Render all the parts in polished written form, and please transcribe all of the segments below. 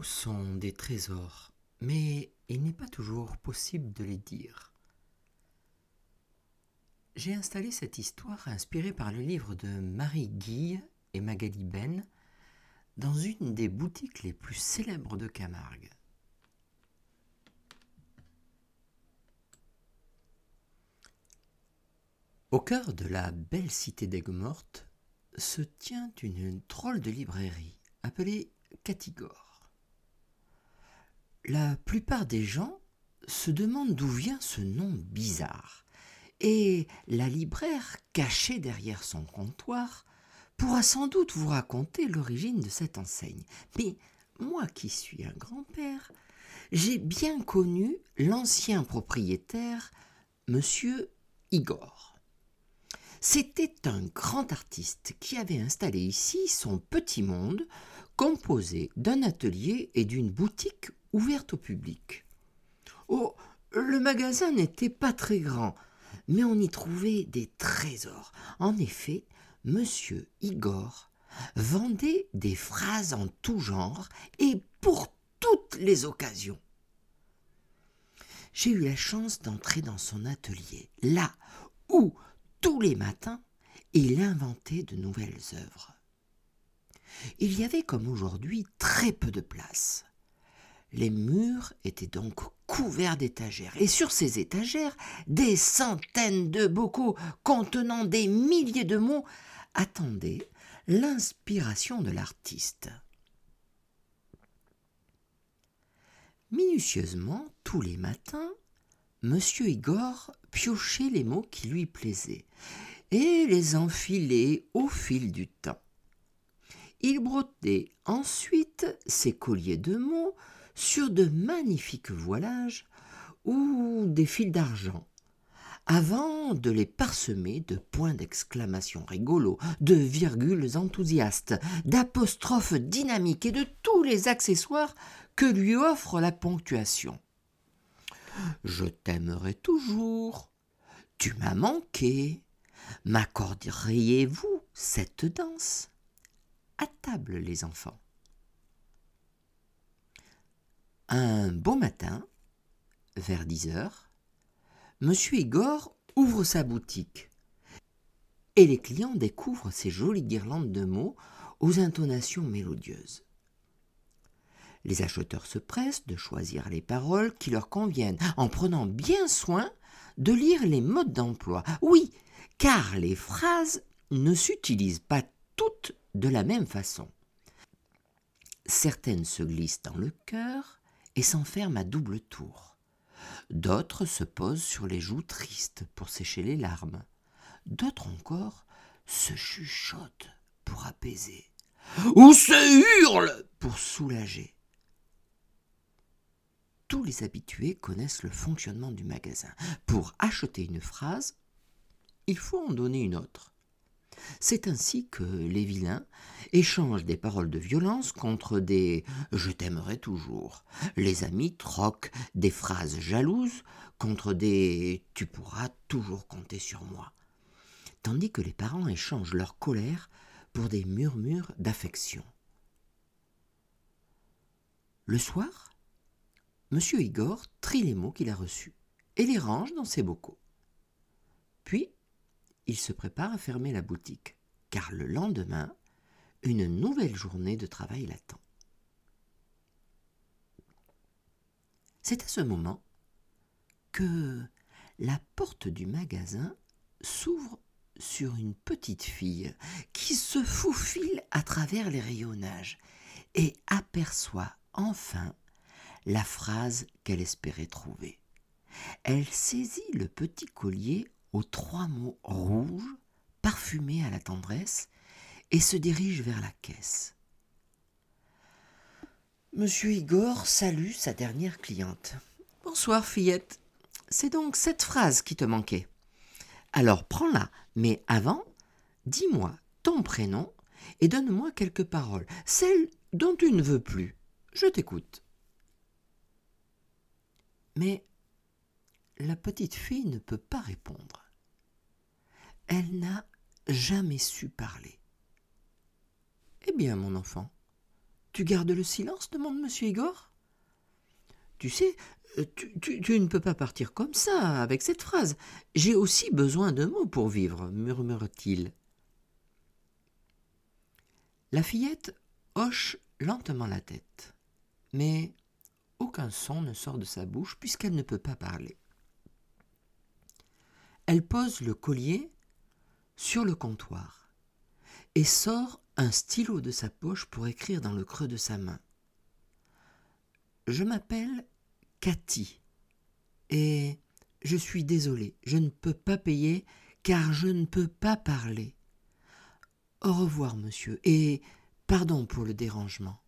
mots sont des trésors, mais il n'est pas toujours possible de les dire. J'ai installé cette histoire inspirée par le livre de Marie Guille et Magali Ben dans une des boutiques les plus célèbres de Camargue. Au cœur de la belle cité d'Aigues-Mortes se tient une drôle de librairie appelée Catigore. La plupart des gens se demandent d'où vient ce nom bizarre, et la libraire, cachée derrière son comptoir, pourra sans doute vous raconter l'origine de cette enseigne. Mais moi qui suis un grand-père, j'ai bien connu l'ancien propriétaire, Monsieur Igor. C'était un grand artiste qui avait installé ici son petit monde, composé d'un atelier et d'une boutique ouverte au public. Oh, le magasin n'était pas très grand, mais on y trouvait des trésors. En effet, Monsieur Igor vendait des phrases en tout genre et pour toutes les occasions. J'ai eu la chance d'entrer dans son atelier, là où, tous les matins, il inventait de nouvelles œuvres. Il y avait comme aujourd'hui très peu de place. Les murs étaient donc couverts d'étagères, et sur ces étagères, des centaines de bocaux contenant des milliers de mots attendaient l'inspiration de l'artiste. Minutieusement, tous les matins, Monsieur Igor piochait les mots qui lui plaisaient et les enfilait au fil du temps. Il brodait ensuite ses colliers de mots sur de magnifiques voilages ou des fils d'argent, avant de les parsemer de points d'exclamation rigolos, de virgules enthousiastes, d'apostrophes dynamiques et de tous les accessoires que lui offre la ponctuation. Je t'aimerai toujours, tu m'as manqué, m'accorderiez-vous cette danse? À table, les enfants. Un beau matin, vers 10h, Monsieur Igor ouvre sa boutique et les clients découvrent ces jolies guirlandes de mots aux intonations mélodieuses. Les acheteurs se pressent de choisir les paroles qui leur conviennent, en prenant bien soin de lire les modes d'emploi. Oui, car les phrases ne s'utilisent pas toutes de la même façon. Certaines se glissent dans le cœur et s'enferment à double tour. D'autres se posent sur les joues tristes pour sécher les larmes. D'autres encore se chuchotent pour apaiser, ou se hurlent pour soulager. Tous les habitués connaissent le fonctionnement du magasin. Pour acheter une phrase, il faut en donner une autre. C'est ainsi que les vilains échangent des paroles de violence contre des « je t'aimerai toujours ». Les amis troquent des phrases jalouses contre des « tu pourras toujours compter sur moi ». Tandis que les parents échangent leur colère pour des murmures d'affection. Le soir, Monsieur Igor trie les mots qu'il a reçus et les range dans ses bocaux. Puis, il se prépare à fermer la boutique, car le lendemain, une nouvelle journée de travail l'attend. C'est à ce moment que la porte du magasin s'ouvre sur une petite fille qui se faufile à travers les rayonnages et aperçoit enfin la phrase qu'elle espérait trouver. Elle saisit le petit collier aux 3 mots rouges, parfumés à la tendresse, et se dirige vers la caisse. Monsieur Igor salue sa dernière cliente. « Bonsoir, fillette. C'est donc cette phrase qui te manquait. Alors prends-la, mais avant, dis-moi ton prénom et donne-moi quelques paroles, celles dont tu ne veux plus. Je t'écoute. » Mais la petite fille ne peut pas répondre. Elle n'a jamais su parler. « Eh bien, mon enfant, tu Tu gardes le silence demande monsieur Igor. Tu sais, tu ne peux pas partir comme ça, avec cette phrase. J'ai aussi besoin de mots pour vivre, murmure-t-il. La fillette hoche lentement la tête, mais aucun son ne sort de sa bouche puisqu'elle ne peut pas parler. Elle pose le collier sur le comptoir et sort un stylo de sa poche pour écrire dans le creux de sa main. Je m'appelle Cathy et je suis désolée, je ne peux pas payer car je ne peux pas parler. Au revoir, monsieur, et pardon pour le dérangement.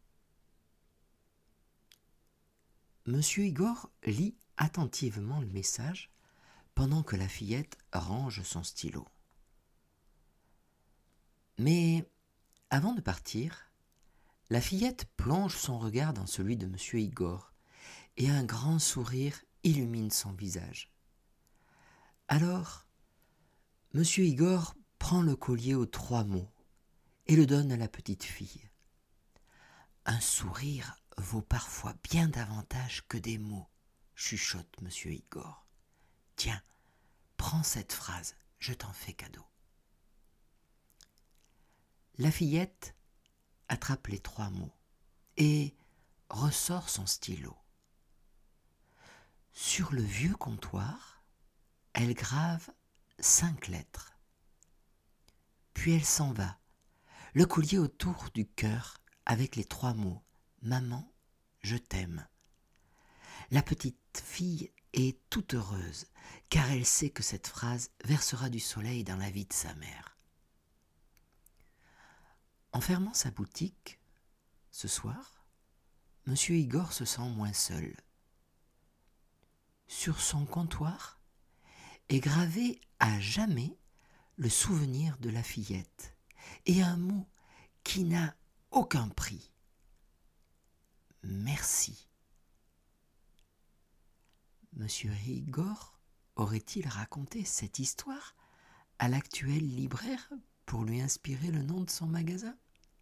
Monsieur Igor lit attentivement le message pendant que la fillette range son stylo. Mais avant de partir, la fillette plonge son regard dans celui de monsieur Igor et un grand sourire illumine son visage. Alors, monsieur Igor prend le collier aux 3 mots et le donne à la petite fille. Un sourire vaut parfois bien davantage que des mots, chuchote monsieur Igor. Tiens, prends cette phrase, je t'en fais cadeau. La fillette attrape les 3 mots et ressort son stylo. Sur le vieux comptoir, elle grave 5 lettres. Puis elle s'en va, le collier autour du cœur avec les 3 mots « Maman, je t'aime ». La petite fille est toute heureuse car elle sait que cette phrase versera du soleil dans la vie de sa mère. En fermant sa boutique, ce soir, monsieur Igor se sent moins seul. Sur son comptoir est gravé à jamais le souvenir de la fillette et un mot qui n'a aucun prix. Merci. Monsieur Igor aurait-il raconté cette histoire à l'actuel libraire pour lui inspirer le nom de son magasin ?